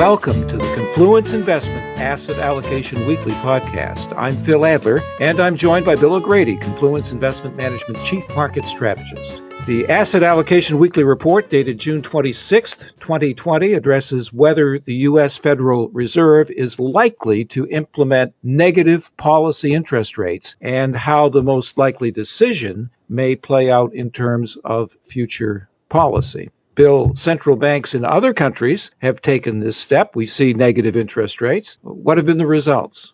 Welcome to the Confluence Investment Asset Allocation Weekly podcast. I'm Phil Adler, and I'm joined by Bill O'Grady, Confluence Investment Management's Chief Market Strategist. The Asset Allocation Weekly report, dated June 26th, 2020, addresses whether the U.S. Federal Reserve is likely to implement negative policy interest rates and how the most likely decision may play out in terms of future policy. Bill, central banks in other countries have taken this step. We see negative interest rates. What have been the results?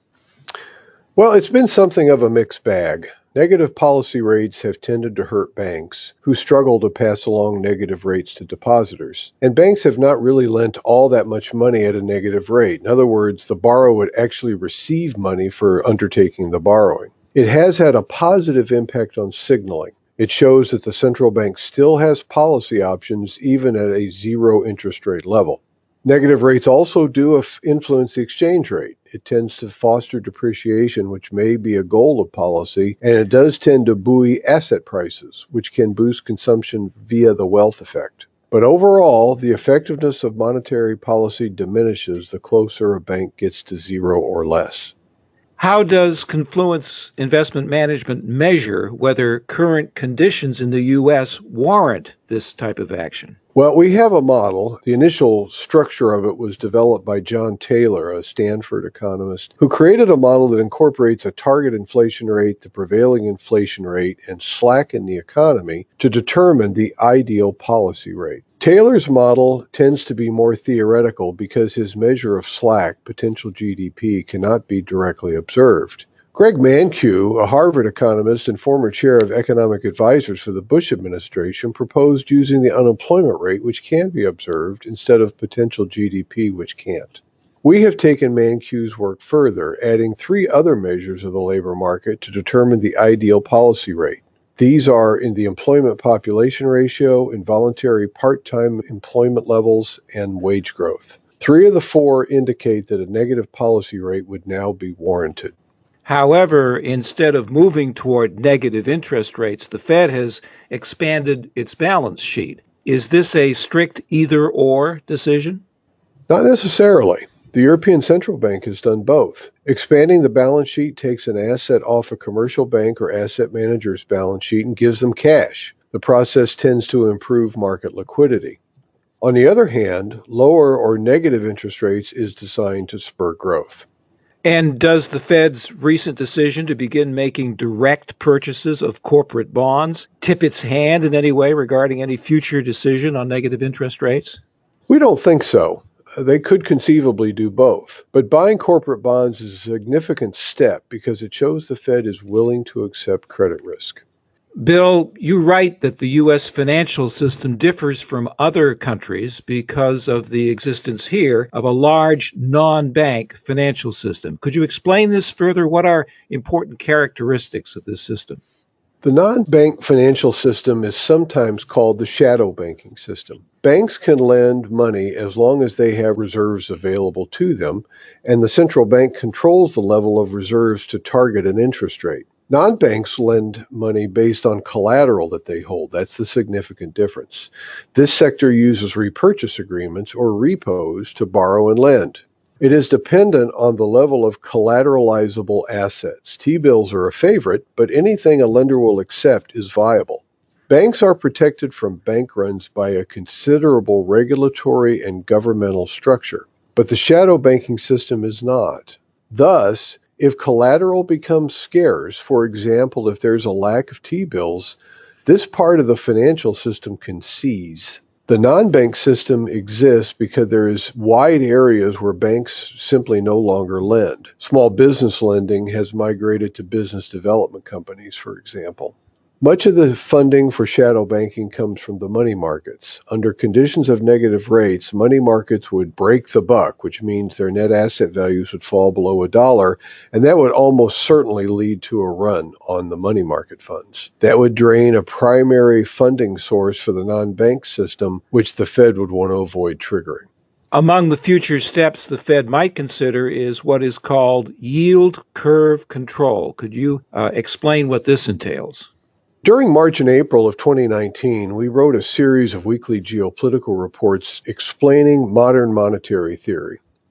Well, it's been something of a mixed bag. Negative policy rates have tended to hurt banks who struggle to pass along negative rates to depositors. And banks have not really lent all that much money at a negative rate. In other words, the borrower would actually receive money for undertaking the borrowing. It has had a positive impact on signaling. It shows that the central bank still has policy options even at a zero interest rate level. Negative rates also do influence the exchange rate. It tends to foster depreciation, which may be a goal of policy, and it does tend to buoy asset prices, which can boost consumption via the wealth effect. But overall, the effectiveness of monetary policy diminishes the closer a bank gets to zero or less. How does Confluence Investment Management measure whether current conditions in the U.S. warrant this type of action? Well, we have a model. The initial structure of it was developed by John Taylor, a Stanford economist, who created a model that incorporates a target inflation rate, the prevailing inflation rate, and slack in the economy to determine the ideal policy rate. Taylor's model tends to be more theoretical because his measure of slack, potential GDP, cannot be directly observed. Greg Mankiw, a Harvard economist and former chair of economic advisors for the Bush administration, proposed using the unemployment rate, which can be observed, instead of potential GDP, which can't. We have taken Mankiw's work further, adding three other measures of the labor market to determine the ideal policy rate. These are in the employment population ratio, involuntary part-time employment levels, and wage growth. Three of the four indicate that a negative policy rate would now be warranted. However, instead of moving toward negative interest rates, the Fed has expanded its balance sheet. Is this a strict either-or decision? Not necessarily. The European Central Bank has done both. Expanding the balance sheet takes an asset off a commercial bank or asset manager's balance sheet and gives them cash. The process tends to improve market liquidity. On the other hand, lower or negative interest rates is designed to spur growth. And does the Fed's recent decision to begin making direct purchases of corporate bonds tip its hand in any way regarding any future decision on negative interest rates? We don't think so. They could conceivably do both. But buying corporate bonds is a significant step because it shows the Fed is willing to accept credit risk. Bill, you write that the U.S. financial system differs from other countries because of the existence here of a large non-bank financial system. Could you explain this further? What are important characteristics of this system? The non-bank financial system is sometimes called the shadow banking system. Banks can lend money as long as they have reserves available to them, and the central bank controls the level of reserves to target an interest rate. Non-banks lend money based on collateral that they hold. That's the significant difference. This sector uses repurchase agreements or repos to borrow and lend. It is dependent on the level of collateralizable assets. T-bills are a favorite, but anything a lender will accept is viable. Banks are protected from bank runs by a considerable regulatory and governmental structure, but the shadow banking system is not. Thus, if collateral becomes scarce, for example, if there's a lack of T-bills, this part of the financial system can seize. The non-bank system exists because there is wide areas where banks simply no longer lend. Small business lending has migrated to business development companies, for example. Much of the funding for shadow banking comes from the money markets. Under conditions of negative rates, money markets would break the buck, which means their net asset values would fall below $1, and that would almost certainly lead to a run on the money market funds. That would drain a primary funding source for the non-bank system, which the Fed would want to avoid triggering. Among the future steps the Fed might consider is what is called yield curve control. Could you explain what this entails? During March and April of 2019, we wrote a series of weekly geopolitical reports explaining modern monetary theory.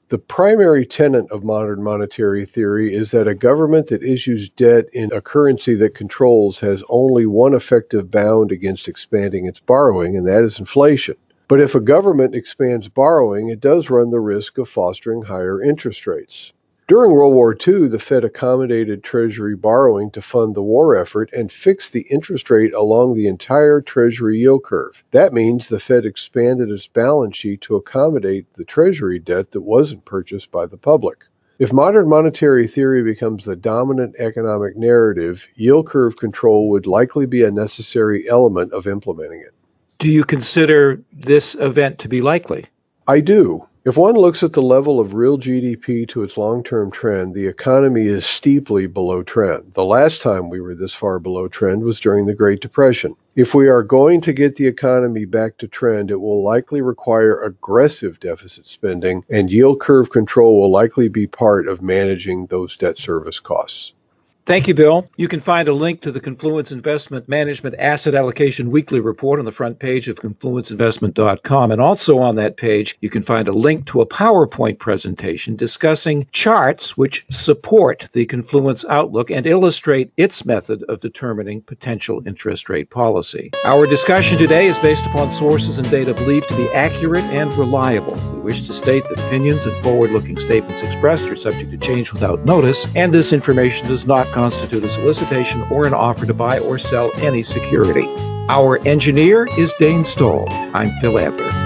The primary tenet of modern monetary theory is that a government that issues debt in a currency that controls has only one effective bound against expanding its borrowing, and that is inflation. But if a government expands borrowing, it does run the risk of fostering higher interest rates. During World War II, the Fed accommodated Treasury borrowing to fund the war effort and fixed the interest rate along the entire Treasury yield curve. That means the Fed expanded its balance sheet to accommodate the Treasury debt that wasn't purchased by the public. If modern monetary theory becomes the dominant economic narrative, yield curve control would likely be a necessary element of implementing it. Do you consider this event to be likely? I do. If one looks at the level of real GDP to its long-term trend, the economy is steeply below trend. The last time we were this far below trend was during the Great Depression. If we are going to get the economy back to trend, it will likely require aggressive deficit spending, and yield curve control will likely be part of managing those debt service costs. Thank you, Bill. You can find a link to the Confluence Investment Management Asset Allocation Weekly Report on the front page of confluenceinvestment.com. And also on that page, you can find a link to a PowerPoint presentation discussing charts which support the Confluence outlook and illustrate its method of determining potential interest rate policy. Our discussion today is based upon sources and data believed to be accurate and reliable. We wish to state that opinions and forward-looking statements expressed are subject to change without notice, and this information does not constitute a solicitation or an offer to buy or sell any security. Our engineer is Dane Stoll. I'm Phil Adler.